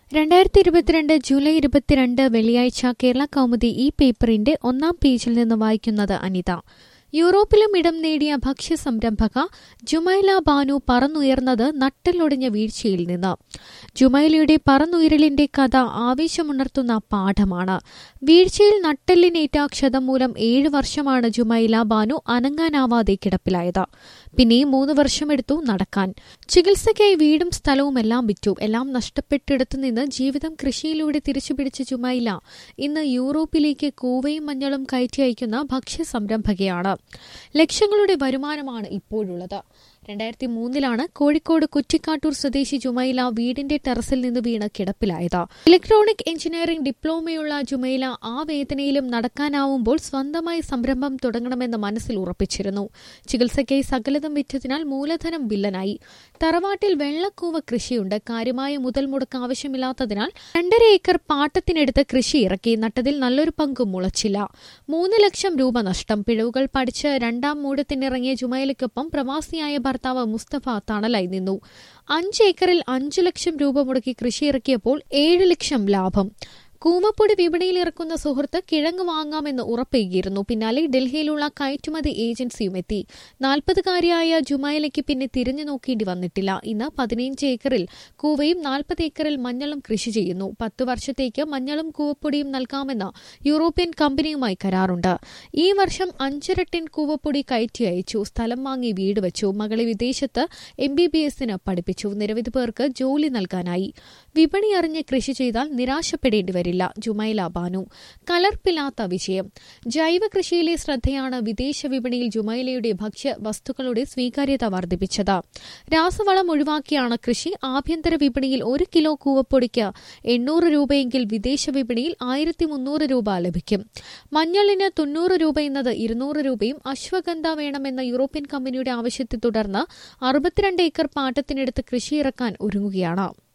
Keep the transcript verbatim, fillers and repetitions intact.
രണ്ടായിരത്തി ഇരുപത്തിരണ്ട് ജൂലൈ ഇരുപത്തിരണ്ട് വെള്ളിയാഴ്ച കേരള കൗമുദി ഈ പേപ്പറിന്റെ ഒന്നാം പേജിൽ നിന്ന് വായിക്കുന്നത് അനിത. യൂറോപ്പിലും ഇടം നേടിയ ഭക്ഷ്യ സംരംഭക ജുമൈല ബാനു പറന്നുയർന്നത് നട്ടെല്ലൊടിഞ്ഞ വീഴ്ചയിൽ നിന്ന്. ജുമൈലയുടെ പറന്നുയരലിന്റെ കഥ ആവേശമുണർത്തുന്ന പാഠമാണ്. വീഴ്ചയിൽ നട്ടെല്ലിനേറ്റ ക്ഷതം മൂലം ഏഴ് വർഷമാണ് ജുമൈല ബാനു അനങ്ങാനാവാതെ കിടപ്പിലായത്. പിന്നെയും മൂന്ന് വർഷമെടുത്തു നടക്കാൻ. ചികിത്സയ്ക്കായി വീടും സ്ഥലവും എല്ലാം വിറ്റു. എല്ലാം നഷ്ടപ്പെട്ടിടത്തു നിന്ന് ജീവിതം കൃഷിയിലൂടെ തിരിച്ചുപിടിച്ച ജുമൈല ഇന്ന് യൂറോപ്പിലേക്ക് കൂവയും മഞ്ഞളും കയറ്റി അയക്കുന്ന ഭക്ഷ്യ സംരംഭകയാണ്. ലക്ഷങ്ങളുടെ വരുമാനമാണ് ഇപ്പോഴുള്ളത്. രണ്ടായിരത്തി മൂന്നിലാണ് കോഴിക്കോട് കുറ്റിക്കാട്ടൂർ സ്വദേശി ജുമൈല വീടിന്റെ ടെറസിൽ നിന്ന് വീണ് കിടപ്പിലായത്. ഇലക്ട്രോണിക് എഞ്ചിനീയറിംഗ് ഡിപ്ലോമയുള്ള ജുമൈല ആ വേദനയിലും നടക്കാനാവുമ്പോൾ സ്വന്തമായി സംരംഭം തുടങ്ങണമെന്ന് മനസ്സിൽ ഉറപ്പിച്ചിരുന്നു. ചികിത്സയ്ക്കായി സകലതും വിറ്റതിനാൽ മൂലധനം വില്ലനായി. തറവാട്ടിൽ വെള്ളക്കൂവ കൃഷിയുണ്ട്. കാര്യമായ മുതൽ മുടക്ക് ആവശ്യമില്ലാത്തതിനാൽ രണ്ടര ഏക്കർ പാട്ടത്തിനെടുത്ത് കൃഷി ഇറക്കി. നട്ടതിൽ നല്ലൊരു പങ്കും മുളച്ചില്ല. മൂന്ന് ലക്ഷം രൂപ നഷ്ടം. പിഴവുകൾ പഠിച്ച് രണ്ടാം മൂടത്തിനിറങ്ങിയ ജുമൈലയ്ക്കൊപ്പം പ്രവാസിയായ ഭർത്താവ് മുസ്തഫ തണലായി നിന്നു. അഞ്ച് ഏക്കറിൽ അഞ്ചു ലക്ഷം രൂപ മുടക്കി കൃഷി ഇറക്കിയപ്പോൾ ഏഴ് ലക്ഷം ലാഭം. കൂവപ്പൊടി വിപണിയിൽ ഇറക്കുന്ന സുഹൃത്ത് കിഴങ്ങ് വാങ്ങാമെന്ന് ഉറപ്പേകിയിരുന്നു. പിന്നാലെ ഡൽഹിയിലുള്ള കയറ്റുമതി ഏജൻസിയും എത്തി. നാൽപ്പതുകാരിയായ ജുമൈലയ്ക്ക് പിന്നെ തിരിഞ്ഞു നോക്കേണ്ടി വന്നിട്ടില്ല. ഇന്ന് പതിനഞ്ച് ഏക്കറിൽ കൂവയും നാൽപ്പത് ഏക്കറിൽ മഞ്ഞളും കൃഷി ചെയ്യുന്നു. പത്തു വർഷത്തേക്ക് മഞ്ഞളും കൂവപ്പൊടിയും നൽകാമെന്ന് യൂറോപ്യൻ കമ്പനിയുമായി കരാറുണ്ട്. ഈ വർഷം അഞ്ചര ടൺ കൂവപ്പൊടി കയറ്റി അയച്ചു. സ്ഥലം വാങ്ങി വീട് വെച്ചു. മകളെ വിദേശത്ത് എം ബി ബി എസിന് പഠിപ്പിച്ചു. നിരവധി പേർക്ക് ജോലി നൽകാനായി. വിപണി അറിഞ്ഞ് കൃഷി ചെയ്താൽ നിരാശപ്പെടേണ്ടി വരും. ജുമൈല ബാനു. കലർപ്പില്ലാത്ത വിജയം. ജൈവ കൃഷിയിലെ ശ്രദ്ധയാണ് വിദേശ വിപണിയിൽ ജുമൈലയുടെ ഭക്ഷ്യ വസ്തുക്കളുടെ സ്വീകാര്യത വർദ്ധിപ്പിച്ചത്. രാസവളം ഒഴിവാക്കിയാണ് കൃഷി. ആഭ്യന്തര വിപണിയിൽ ഒരു കിലോ കൂവപ്പൊടിക്ക് എണ്ണൂറ് രൂപയെങ്കിൽ വിദേശ വിപണിയിൽ ആയിരത്തി മുന്നൂറ് രൂപ ലഭിക്കും. മഞ്ഞളിന് തൊണ്ണൂറ് രൂപ എന്നത് ഇരുന്നൂറ് രൂപയും. അശ്വഗന്ധ വേണമെന്ന യൂറോപ്യൻ കമ്പനിയുടെ ആവശ്യത്തെ തുടർന്ന് അറുപത്തിരണ്ട് ഏക്കർ പാട്ടത്തിനെടുത്ത് കൃഷി ഇറക്കാൻ ഒരുങ്ങുകയാണ്.